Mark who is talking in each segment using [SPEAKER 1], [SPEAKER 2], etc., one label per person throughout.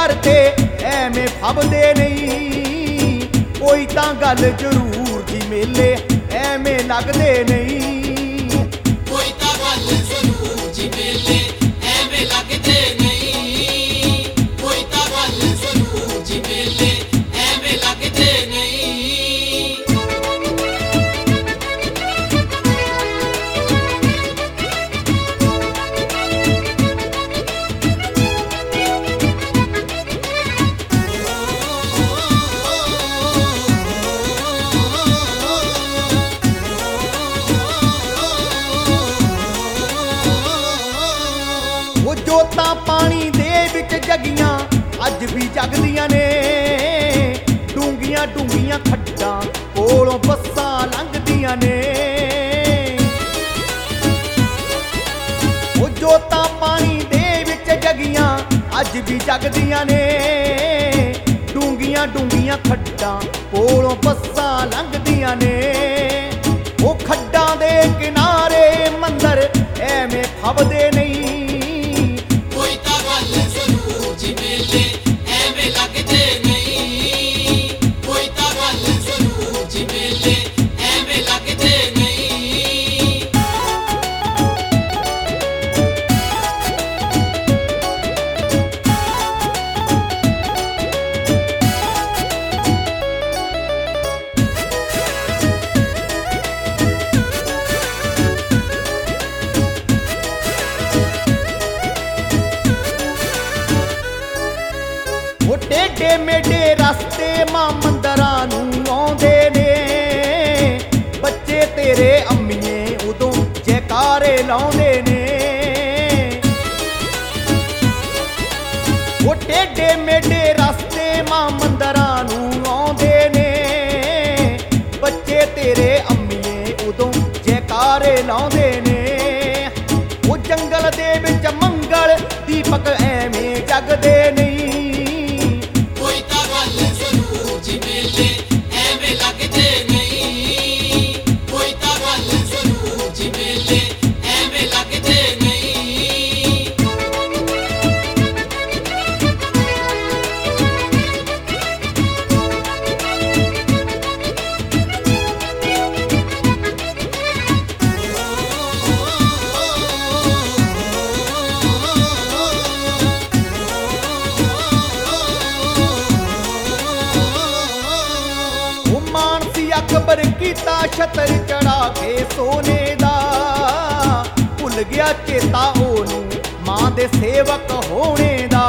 [SPEAKER 1] करते एवें फबदे नहीं। कोई तां गल जरूर जी मेले एवें लगदे नहीं।
[SPEAKER 2] कोई तां गल जरूर जी मेले एवें लगदे नहीं। कोई तां गल जरूर जी मेले एवें लगदे नहीं।
[SPEAKER 1] जोतां पानी दे विच जगियां अज भी जगदियां ने। डूंगियां डूंगियां खड्डां कोलों बस्सां लंघदियां ने। ओ जोतां पानी दे विच जगियां अज भी जगदियां ने। डूंगियां डूंगियां खड्डां कोलों बस्सां लंघदियां ने। ओ खड्डां दे किनारे मंदर एवें फबदे नहीं। टेढ़े मेढ़े रस्ते मां मंदरां नूं आउंदे ने। बच्चे तेरे अम्मीए उदों जयकारे लाउंदे ने। ओ टेढ़े मेढ़े रस्ते मां मंदरां नूं आउंदे ने। बच्चे तेरे अम्मीए उदों जयकारे लाउंदे ने। ओ जंगल दे विच मंगल दीपक एवें जगदे नहीं। अकबर कीता छतर चढ़ा के सोने दा। भुल गया चेता ओनू मां दे सेवक होने दा।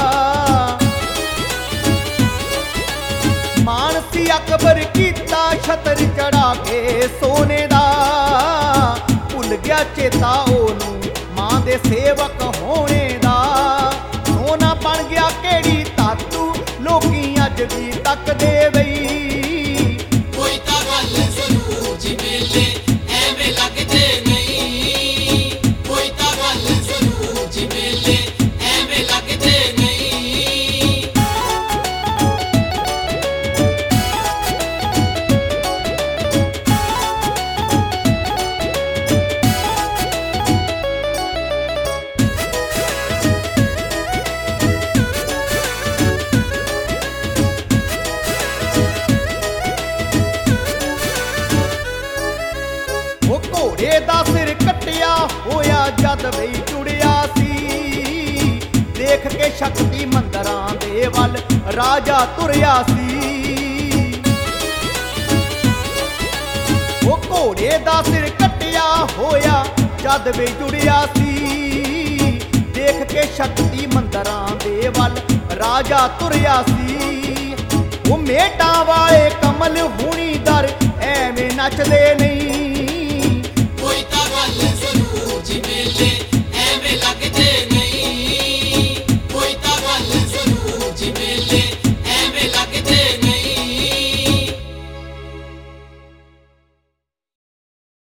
[SPEAKER 1] मानसी अकबर कीता छतर चढ़ा के सोने दा। भुल गया चेता ओनू मां दे सेवक होने दा। सोना बन गया केड़ी तातू लोकी अज भी तकदे वई। घोड़े दा सिर कट्टिया होया जद बई जुड़िया सी। देख के शक्ति मंदरां दे वल राजा तुरिया सी। वो घोड़े दा सिर कट्टिया होया जद बई जुड़िया सी। देख के शक्ति मंदरां दे वल राजा तुरिया सी। वो मेटां वाले कमल हुणी दर एवें नचदे नहीं।